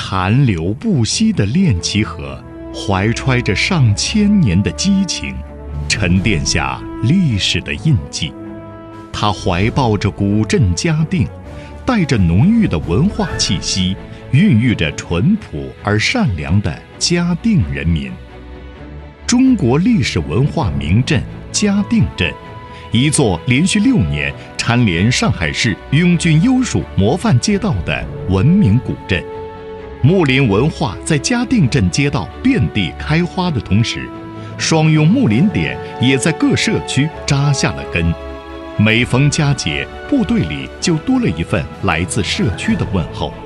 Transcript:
潭流不息的练齐河，怀揣着上千年的激情，沉淀下历史的印记。它怀抱着古镇嘉定，带着浓郁的文化气息，孕育着淳朴而善良的嘉定人民。中国历史文化名镇嘉定镇，一座连续6年蝉联上海市拥军优属模范街道的文明古镇。木林文化在嘉定镇街道遍地开花的同时，双用木林点也在各社区扎下了根。每逢佳节，部队里就多了一份来自社区的问候。